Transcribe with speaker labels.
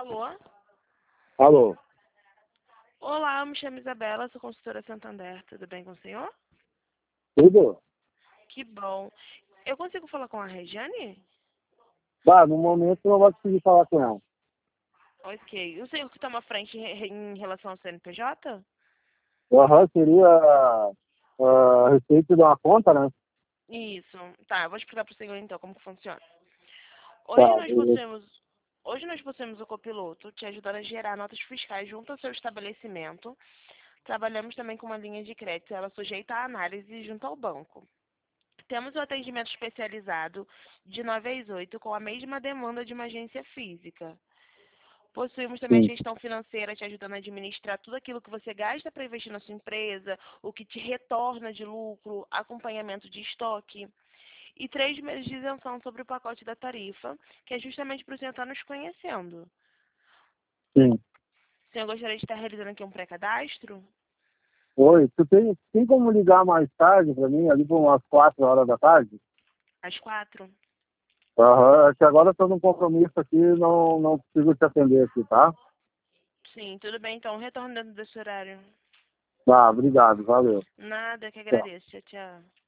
Speaker 1: Alô?
Speaker 2: Alô?
Speaker 1: Olá, eu me chamo Isabela, sou consultora Santander. Tudo bem com o senhor?
Speaker 2: Tudo?
Speaker 1: Que bom. Eu consigo falar com a Regiane?
Speaker 2: No momento eu não vou conseguir falar com ela.
Speaker 1: Ok. O senhor que toma frente em relação ao CNPJ?
Speaker 2: Seria a respeito de uma conta, né?
Speaker 1: Isso. Tá, eu vou explicar para o senhor então como que funciona. Hoje
Speaker 2: Tá,
Speaker 1: nós
Speaker 2: beleza.
Speaker 1: possuímos, hoje nós possuímos o copiloto te ajudando a gerar notas fiscais junto ao seu estabelecimento. Trabalhamos também com uma linha de crédito, ela sujeita à análise junto ao banco. Temos o atendimento especializado de 9 às 8 com a mesma demanda de uma agência física. Possuímos também a
Speaker 2: Sim.
Speaker 1: gestão financeira te ajudando a administrar tudo aquilo que você gasta para investir na sua empresa, o que te retorna de lucro, acompanhamento de estoque. E 3 meses de isenção sobre o pacote da tarifa, que é justamente para o senhor estar nos conhecendo.
Speaker 2: Sim.
Speaker 1: O senhor gostaria de estar realizando aqui um pré-cadastro?
Speaker 2: Oi, tu tem como ligar mais tarde para mim, ali por umas 4 horas da tarde?
Speaker 1: Às 4?
Speaker 2: É que agora eu estou num compromisso aqui, não consigo te atender aqui, tá?
Speaker 1: Sim, tudo bem então. Retorno dentro desse horário.
Speaker 2: Tá, obrigado, valeu.
Speaker 1: Nada, que
Speaker 2: Tchau.
Speaker 1: agradeço. Tchau, tchau.